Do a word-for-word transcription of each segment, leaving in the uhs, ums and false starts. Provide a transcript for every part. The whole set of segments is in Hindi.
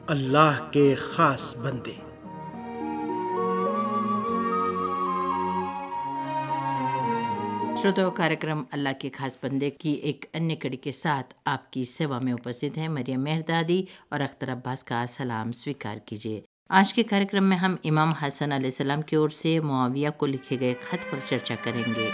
अल्लाह के खास बंदे। श्रोताओं, कार्यक्रम अल्लाह के खास बंदे की एक अन्य कड़ी के साथ आपकी सेवा में उपस्थित है मरियम मेहरदादी और अख्तर अब्बास का सलाम स्वीकार कीजिए। आज के कार्यक्रम में हम इमाम हसन अलैहिस्सलाम की ओर से मुआविया को लिखे गए खत पर चर्चा करेंगे।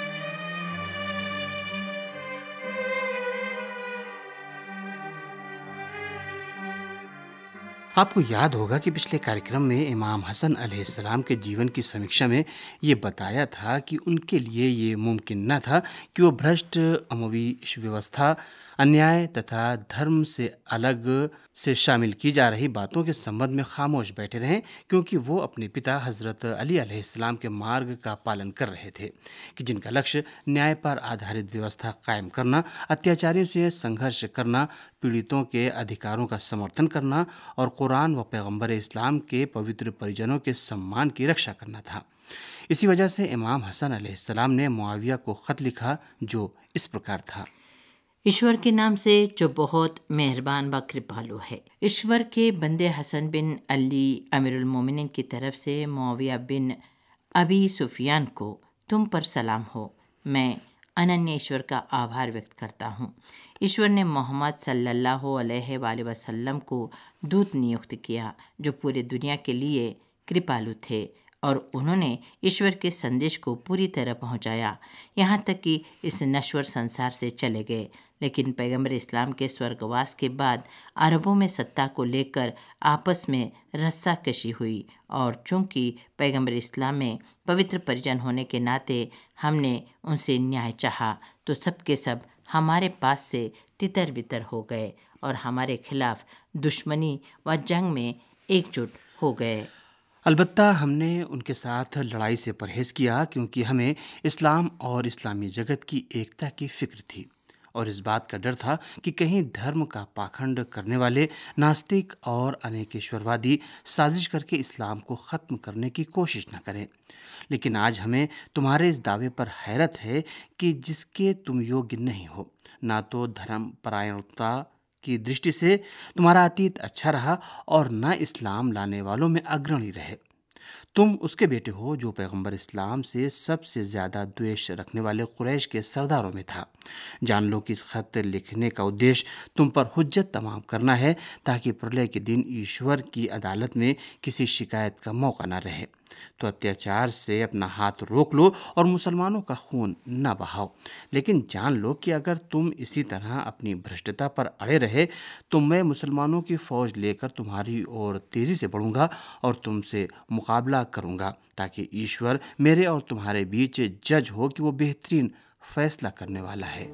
आपको याद होगा कि पिछले कार्यक्रम में इमाम हसन अलैहिस्सलाम के जीवन की समीक्षा में ये बताया था कि उनके लिए ये मुमकिन न था कि वो भ्रष्ट अमवी व्यवस्था, अन्याय तथा धर्म से अलग से शामिल की जा रही बातों के संबंध में खामोश बैठे रहें, क्योंकि वो अपने पिता हज़रत अली अलैहिस्सलाम के मार्ग का पालन कर रहे थे कि जिनका लक्ष्य न्याय पर आधारित व्यवस्था कायम करना, अत्याचारियों से संघर्ष करना, पीड़ितों के अधिकारों का समर्थन करना और कुरान व पैगंबर इस्लाम के पवित्र परिजनों के सम्मान की रक्षा करना था। इसी वजह से इमाम हसन अलैहिस्सलाम ने मुआविया को खत लिखा, जो इस प्रकार था। ईश्वर के नाम से जो बहुत मेहरबान व कृपालु है। ईश्वर के बंदे हसन बिन अली अमीरुल मोमिनीन की तरफ से मुआविया बिन अबी सुफियान को तुम पर सलाम हो। मैं अनन्य ईश्वर का आभार व्यक्त करता हूँ। ईश्वर ने मोहम्मद सल्लल्लाहु अलैहि वसल्लम को दूत नियुक्त किया जो पूरे दुनिया के लिए कृपालु थे, और उन्होंने ईश्वर के संदेश को पूरी तरह पहुंचाया, यहाँ तक कि इस नश्वर संसार से चले गए। लेकिन पैगंबर इस्लाम के स्वर्गवास के बाद अरबों में सत्ता को लेकर आपस में रस्साकशी हुई, और चूंकि पैगंबर इस्लाम में पवित्र परिजन होने के नाते हमने उनसे न्याय चाहा, तो सब के सब हमारे पास से तितर बितर हो गए और हमारे खिलाफ दुश्मनी व जंग में एकजुट हो गए। अलबत्ता हमने उनके साथ लड़ाई से परहेज़ किया, क्योंकि हमें इस्लाम और इस्लामी जगत की एकता की फ़िक्र थी और इस बात का डर था कि कहीं धर्म का पाखंड करने वाले नास्तिक और अनेकेश्वरवादी साजिश करके इस्लाम को ख़त्म करने की कोशिश न करें। लेकिन आज हमें तुम्हारे इस दावे पर हैरत है कि जिसके तुम योग्य नहीं हो। ना तो धर्म परायणता की दृष्टि से तुम्हारा अतीत अच्छा रहा और न इस्लाम लाने वालों में अग्रणी रहे। तुम उसके बेटे हो जो पैगंबर इस्लाम से सबसे ज़्यादा द्वेष रखने वाले कुरैश के सरदारों में था। जान लो कि इस खत लिखने का उद्देश्य तुम पर हुज्जत तमाम करना है, ताकि प्रलय के दिन ईश्वर की अदालत में किसी शिकायत का मौका न रहे। तो अत्याचार से अपना हाथ रोक लो और मुसलमानों का खून न बहाओ। लेकिन जान लो कि अगर तुम इसी तरह अपनी भ्रष्टता पर अड़े रहे तो मैं मुसलमानों की फ़ौज लेकर तुम्हारी ओर तेज़ी से बढ़ूंगा और तुमसे मुकाबला करूंगा, ताकि ईश्वर मेरे और तुम्हारे बीच जज हो कि वो बेहतरीन फैसला करने वाला है।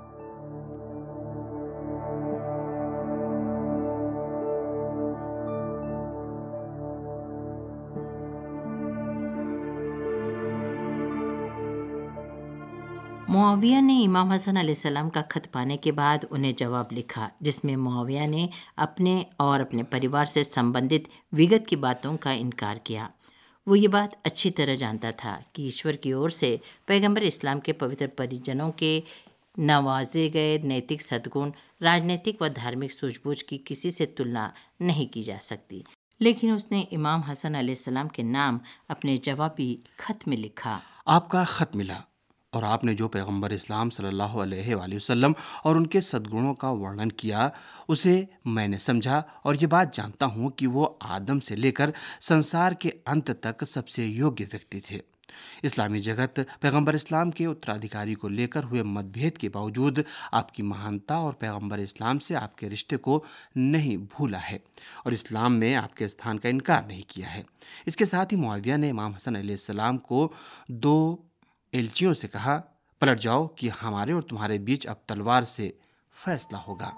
मुआविया ने इमाम हसन अलैहिस्सलाम का खत पाने के बाद उन्हें जवाब लिखा, जिसमें मुआविया ने अपने और अपने परिवार से संबंधित विगत की बातों का इनकार किया। वो ये बात अच्छी तरह जानता था कि ईश्वर की ओर से पैगंबर इस्लाम के पवित्र परिजनों के नवाजे गए नैतिक सद्गुण राजनीतिक व धार्मिक सूझबूझ की किसी से तुलना नहीं की जा सकती। लेकिन उसने इमाम हसन अलैहिस्सलाम के नाम अपने जवाबी खत में लिखा। आपका खत मिला और आपने जो पैगंबर इस्लाम सल्लल्लाहु अलैहि वसल्लम और उनके सद्गुणों का वर्णन किया उसे मैंने समझा, और ये बात जानता हूँ कि वो आदम से लेकर संसार के अंत तक सबसे योग्य व्यक्ति थे। इस्लामी जगत पैगंबर इस्लाम के उत्तराधिकारी को लेकर हुए मतभेद के बावजूद आपकी महानता और पैगंबर इस्लाम से आपके रिश्ते को नहीं भूला है और इस्लाम में आपके स्थान का इनकार नहीं किया है। इसके साथ ही मुआविया ने इमाम हसन अलैहिस्सलाम को दो एलचियों से कहा, पलट जाओ कि हमारे और तुम्हारे बीच अब तलवार से फैसला होगा।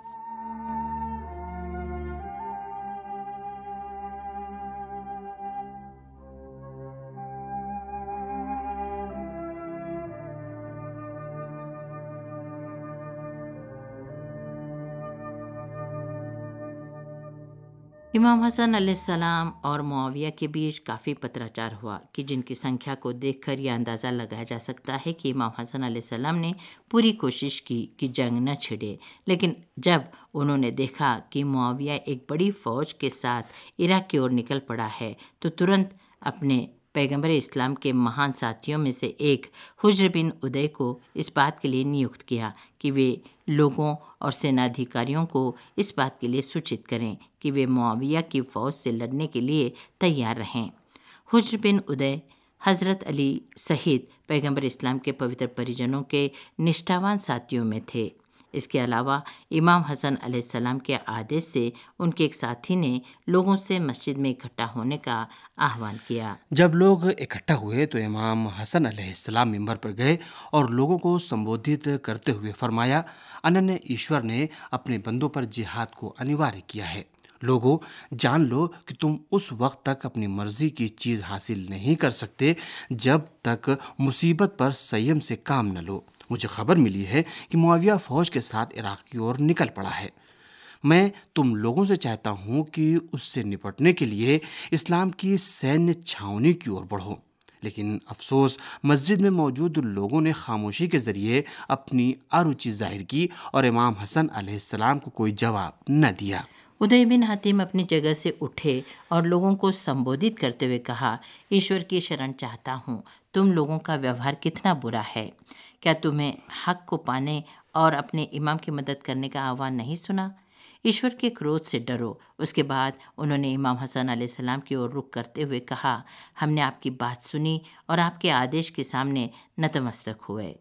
इमाम हसन अलैहिस्सलाम और मुआविया के बीच काफ़ी पत्राचार हुआ कि जिनकी संख्या को देखकर यह अंदाज़ा लगाया जा सकता है कि इमाम हसन अलैहिस्सलाम ने पूरी कोशिश की कि जंग न छिड़े। लेकिन जब उन्होंने देखा कि मुआविया एक बड़ी फ़ौज के साथ इराक़ की ओर निकल पड़ा है तो तुरंत अपने पैगंबर इस्लाम के महान साथियों में से एक हुज्र बिन उदय को इस बात के लिए नियुक्त किया कि वे लोगों और सेनाधिकारियों को इस बात के लिए सूचित करें कि वे मुआविया की फ़ौज से लड़ने के लिए तैयार रहें। हुज्र बिन उदय हज़रत अली सहित पैगंबर इस्लाम के पवित्र परिजनों के निष्ठावान साथियों में थे। इसके अलावा इमाम हसन अलैहिस्सलाम के आदेश से उनके एक साथी ने लोगों से मस्जिद में इकट्ठा होने का आह्वान किया। जब लोग इकट्ठा हुए तो इमाम हसन अलैहिस्सलाम मिंबर पर गए और लोगों को संबोधित करते हुए फरमाया, अनन्य ईश्वर ने अपने बंदों पर जिहाद को अनिवार्य किया है। लोगों, जान लो कि तुम उस वक्त तक अपनी मर्जी की चीज़ हासिल नहीं कर सकते जब तक मुसीबत पर संयम से काम न लो। मुझे खबर मिली है कि मुआविया फ़ौज के साथ इराक़ की ओर निकल पड़ा है। मैं तुम लोगों से चाहता हूँ कि उससे निपटने के लिए इस्लाम की सैन्य छावनी की ओर बढ़ो। लेकिन अफसोस, मस्जिद में मौजूद लोगों ने खामोशी के ज़रिए अपनी अरुचि जाहिर की और इमाम हसन अलैहिस्सलाम को कोई जवाब न दिया। उदय बिन हातिम अपनी जगह से उठे और लोगों को संबोधित करते हुए कहा, ईश्वर की शरण चाहता हूँ, तुम लोगों का व्यवहार कितना बुरा है। क्या तुम्हें हक को पाने और अपने इमाम की मदद करने का आह्वान नहीं सुना? ईश्वर के क्रोध से डरो। उसके बाद उन्होंने इमाम हसन अलैहिस्सलाम की ओर रुख करते हुए कहा, हमने आपकी बात सुनी और आपके आदेश के सामने नतमस्तक हुए।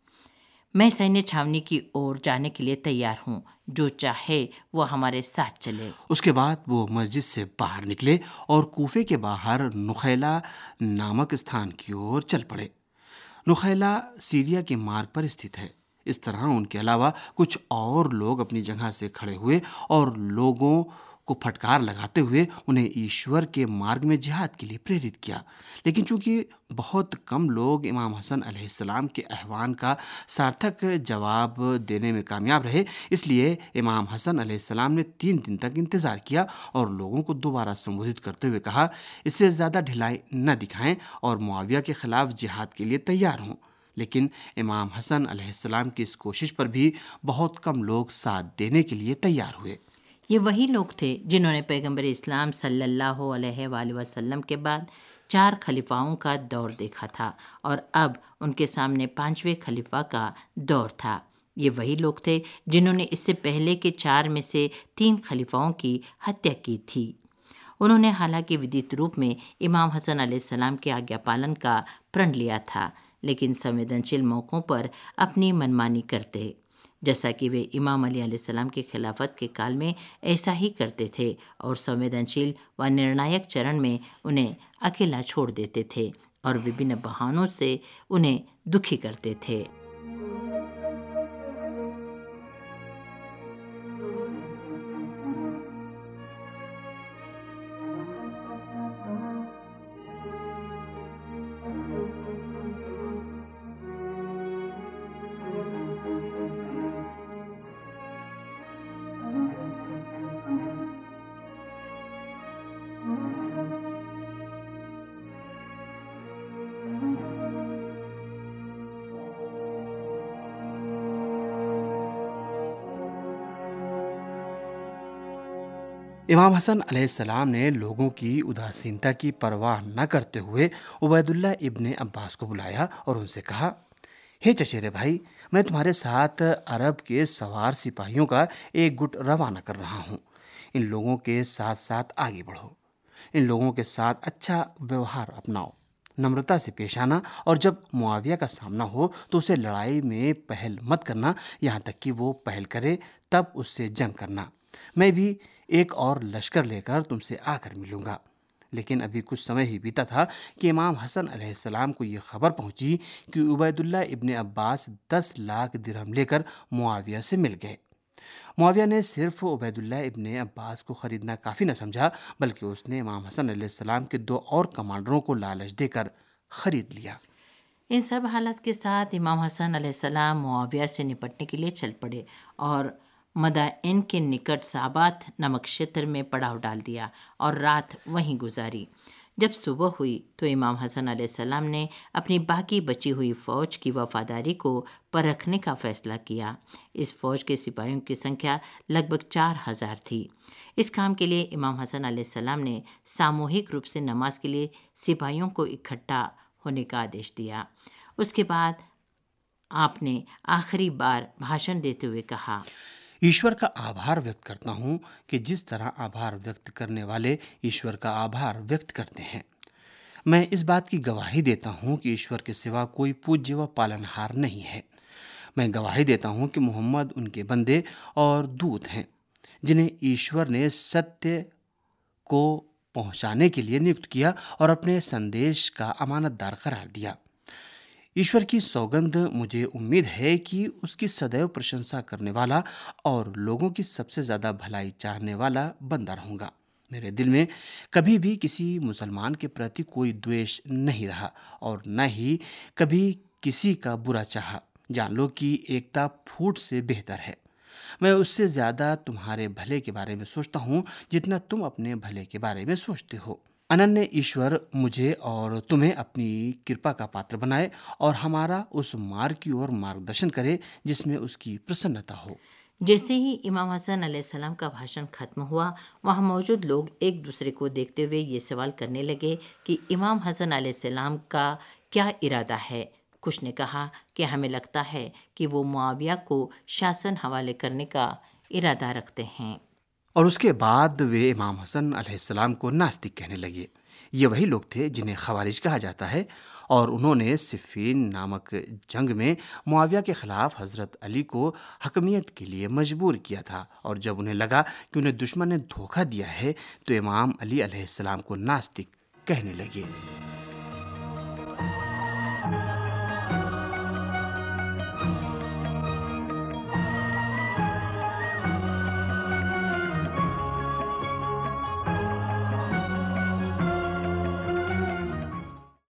मैं सैन्य छावनी की ओर जाने के लिए तैयार हूँ, जो चाहे वो हमारे साथ चले। उसके बाद वो मस्जिद से बाहर निकले और कूफे के बाहर नुखैला नामक स्थान की ओर चल पड़े। नुखैला सीरिया के मार्ग पर स्थित है। इस तरह उनके अलावा कुछ और लोग अपनी जगह से खड़े हुए और लोगों को फटकार लगाते हुए उन्हें ईश्वर के मार्ग में जिहाद के लिए प्रेरित किया। लेकिन चूंकि बहुत कम लोग इमाम हसन अलैहिस्सलाम के आह्वान का सार्थक जवाब देने में कामयाब रहे, इसलिए इमाम हसन अलैहिस्सलाम ने तीन दिन तक इंतज़ार किया और लोगों को दोबारा संबोधित करते हुए कहा, इससे ज़्यादा ढिलाई न दिखाएं और मुआविया के खिलाफ जिहाद के लिए तैयार हों। लेकिन इमाम हसन अलैहिस्सलाम की इस कोशिश पर भी बहुत कम लोग साथ देने के लिए तैयार हुए। ये वही लोग थे जिन्होंने पैगंबर इस्लाम सल्लल्लाहु अलैहि वसल्लम के बाद चार खलीफाओं का दौर देखा था और अब उनके सामने पांचवें खलीफा का दौर था। ये वही लोग थे जिन्होंने इससे पहले के चार में से तीन खलीफाओं की हत्या की थी। उन्होंने हालांकि विधित रूप में इमाम हसन अलैहिस्सलाम के आज्ञा पालन का प्रण लिया था, लेकिन संवेदनशील मौक़ों पर अपनी मनमानी करते, जैसा कि वे इमाम अली अलैहिस्सलाम की खिलाफत के काल में ऐसा ही करते थे और संवेदनशील व निर्णायक चरण में उन्हें अकेला छोड़ देते थे और विभिन्न बहानों से उन्हें दुखी करते थे। इमाम हसन अलैहिस्सलाम ने लोगों की उदासीनता की परवाह न करते हुए उबैदुल्लाह इब्ने अब्बास को बुलाया और उनसे कहा, हे चचेरे भाई, मैं तुम्हारे साथ अरब के सवार सिपाहियों का एक गुट रवाना कर रहा हूँ। इन लोगों के साथ साथ आगे बढ़ो। इन लोगों के साथ अच्छा व्यवहार अपनाओ, नम्रता से पेश आना और जब मुआविया का सामना हो तो उसे लड़ाई में पहल मत करना, यहाँ तक कि वो पहल करे तब उससे जंग करना। मैं भी एक और लश्कर लेकर तुमसे आकर मिलूंगा। लेकिन अभी कुछ समय ही बीता था कि इमाम हसन अलैहिस्सलाम को ये खबर पहुंची कि उबैदुल्लाह इब्ने अब्बास दस लाख दिरहम लेकर मुआविया से मिल गए। मुआविया ने सिर्फ उबैदुल्लाह इब्ने अब्बास को ख़रीदना काफ़ी न समझा, बल्कि उसने इमाम हसन अलैहिस्सलाम के दो और कमांडरों को लालच देकर ख़रीद लिया। इन सब हालत के साथ इमाम हसन अलैहिस्सलाम मुआविया से निपटने के लिए चल पड़े और मदाइन के निकट साबात नामक क्षेत्र में पड़ाव डाल दिया और रात वहीं गुजारी। जब सुबह हुई तो इमाम हसन अलैहिस्सलाम ने अपनी बाकी बची हुई फ़ौज की वफादारी को परखने का फ़ैसला किया। इस फ़ौज के सिपाहियों की संख्या लगभग चार हज़ार थी। इस काम के लिए इमाम हसन अलैहिस्सलाम ने सामूहिक रूप से नमाज के लिए सिपाहियों को इकट्ठा होने का आदेश दिया। उसके बाद आपने आखिरी बार भाषण देते हुए कहा, ईश्वर का आभार व्यक्त करता हूँ कि जिस तरह आभार व्यक्त करने वाले ईश्वर का आभार व्यक्त करते हैं। मैं इस बात की गवाही देता हूँ कि ईश्वर के सिवा कोई पूज्य व पालनहार नहीं है। मैं गवाही देता हूँ कि मोहम्मद उनके बंदे और दूत हैं, जिन्हें ईश्वर ने सत्य को पहुँचाने के लिए नियुक्त किया और अपने संदेश का अमानतदार करार दिया। ईश्वर की सौगंध, मुझे उम्मीद है कि उसकी सदैव प्रशंसा करने वाला और लोगों की सबसे ज़्यादा भलाई चाहने वाला बंदा रहूँगा। मेरे दिल में कभी भी किसी मुसलमान के प्रति कोई द्वेष नहीं रहा और न ही कभी किसी का बुरा चाहा। जान लो कि एकता फूट से बेहतर है। मैं उससे ज़्यादा तुम्हारे भले के बारे में सोचता हूँ जितना तुम अपने भले के बारे में सोचते हो। अनन्य ईश्वर मुझे और तुम्हें अपनी कृपा का पात्र बनाए और हमारा उस मार्ग की ओर मार्गदर्शन करे जिसमें उसकी प्रसन्नता हो। जैसे ही इमाम हसन अलैहिस्सलाम का भाषण खत्म हुआ, वहाँ मौजूद लोग एक दूसरे को देखते हुए ये सवाल करने लगे कि इमाम हसन अलैहिस्सलाम का क्या इरादा है। कुछ ने कहा कि हमें लगता है कि वो मुआविया को शासन हवाले करने का इरादा रखते हैं। और उसके बाद वे इमाम हसन अलैहिस्सलाम को नास्तिक कहने लगे। ये वही लोग थे जिन्हें खवारिज कहा जाता है और उन्होंने सिफ़ीन नामक जंग में मुआविया के ख़िलाफ़ हज़रत अली को हकमियत के लिए मजबूर किया था। और जब उन्हें लगा कि उन्हें दुश्मन ने धोखा दिया है तो इमाम अली अलैहिस्सलाम को नास्तिक कहने लगे।